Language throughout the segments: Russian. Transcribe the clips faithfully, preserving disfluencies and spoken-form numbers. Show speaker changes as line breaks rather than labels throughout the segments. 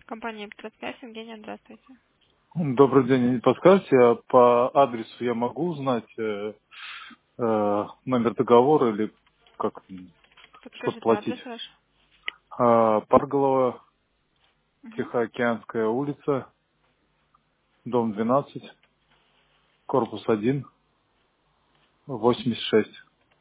Компания Петросвязь, Евгения, здравствуйте.
Добрый день. Не подскажете, а по адресу я могу узнать э, э, номер договора или как, чтобы
Подскажите
платить?
адрес ваш.
А, Парголова,
Угу.
Тихоокеанская улица, дом двенадцать, корпус один, восемьдесят шесть.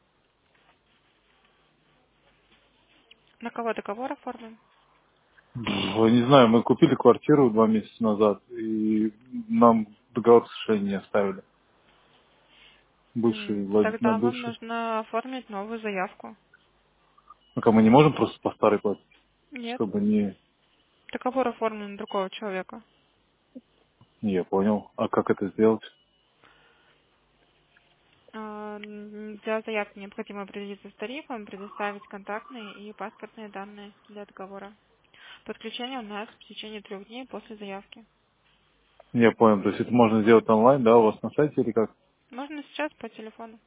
На кого договор оформлен?
Ой, не знаю, мы купили квартиру два месяца назад, и нам договор, к сожалению, не оставили. Бывший,
М,
влад- на
Тогда вам
бывший.
нужно оформить новую заявку.
Ну, мы не можем просто по старой платить,
Нет.
чтобы не...
Договор оформлен на другого человека.
Не, я понял. А как это сделать?
А, м, Для заявки необходимо определиться с тарифом, предоставить контактные и паспортные данные для договора. Подключение у нас в течение трех дней после заявки.
Я понял. То есть это можно сделать онлайн, да, у вас на сайте или как?
Можно сейчас по телефону.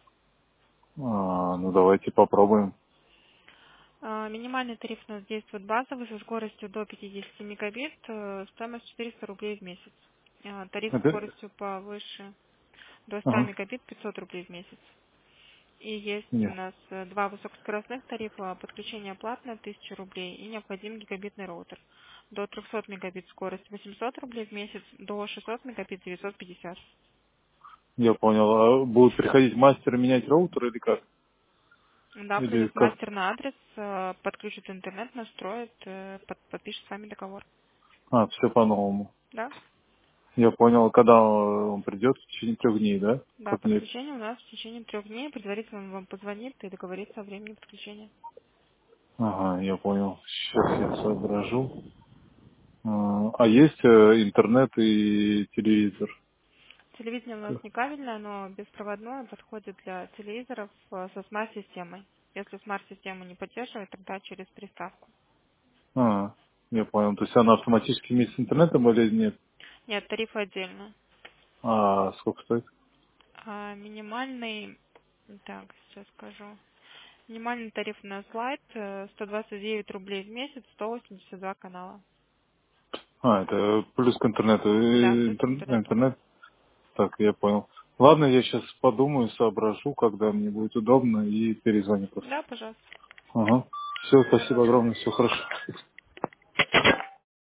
А, ну давайте попробуем.
А, Минимальный тариф у нас действует базовый со скоростью до пятидесяти мегабит, э, стоимость четыреста рублей в месяц. А, Тариф со
Это...
скоростью повыше до ста
Ага.
мегабит пятьсот рублей в месяц. И есть у
Нет.
нас э, два высокоскоростных тарифа, подключение платное тысяча рублей и необходим гигабитный роутер. До трехсот мегабит скорость восемьсот рублей в месяц, до шестисот мегабит девятьсот пятьдесят.
Я понял. А будут приходить мастеры менять роутер или как?
Да,
Или
придет
как?
мастер на адрес, э, подключит интернет, настроит, э, под- подпишет с вами договор.
А, все по-новому.
Да?
Я понял. Когда он придет? В течение трех дней, да?
Да,
Как мне...
подключение у нас в течение трех дней. Предварительно он вам позвонит и договорится о времени подключения.
Ага, я понял. Сейчас я соображу. А а есть э, интернет и телевизор?
Телевидение у нас не кабельное, но беспроводное, подходит для телевизоров э, со смарт-системой. Если смарт-систему не поддерживает, тогда через приставку.
А, я понял. То есть она автоматически вместе с интернетом или нет?
Нет, тарифы отдельно.
А сколько стоит?
А минимальный, так, сейчас скажу. Минимальный тариф на слайд э, сто двадцать девять рублей в месяц, сто восемьдесят два канала.
А, это плюс к интернету.
Да,
Э,
плюс к
интер-
интернету.
Интернет. Так, я понял. Ладно, я сейчас подумаю, соображу, когда мне будет удобно, и перезвоню просто.
Да, пожалуйста.
Ага. Все, спасибо огромное, все хорошо.